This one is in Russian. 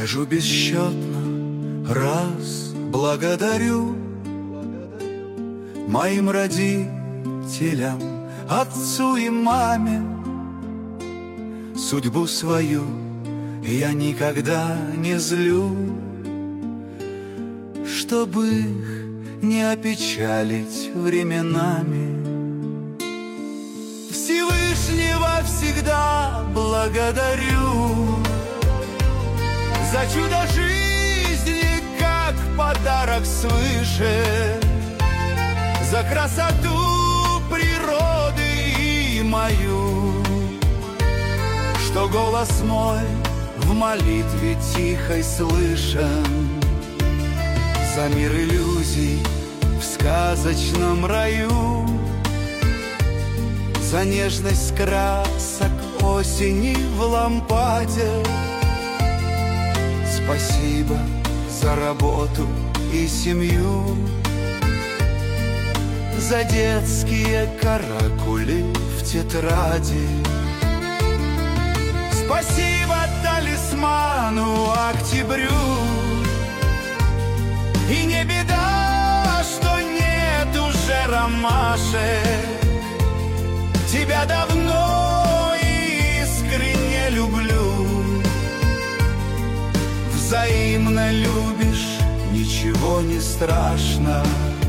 Скажу бесчетно раз благодарю моим родителям, отцу и маме. Судьбу свою я никогда не злю, чтобы их не опечалить временами. Всевышнего всегда благодарю за чудо жизни, как подарок свыше, за красоту природы и мою, что голос мой в молитве тихой слышен, за мир иллюзий в сказочном раю, за нежность красок осени в лампаде. Спасибо за работу и семью, за детские каракули в тетради. Спасибо талисману октябрю. И не беда, что нет уже ромашек. Тебя давно и искренне люблю. Взаимно любишь, ничего не страшно.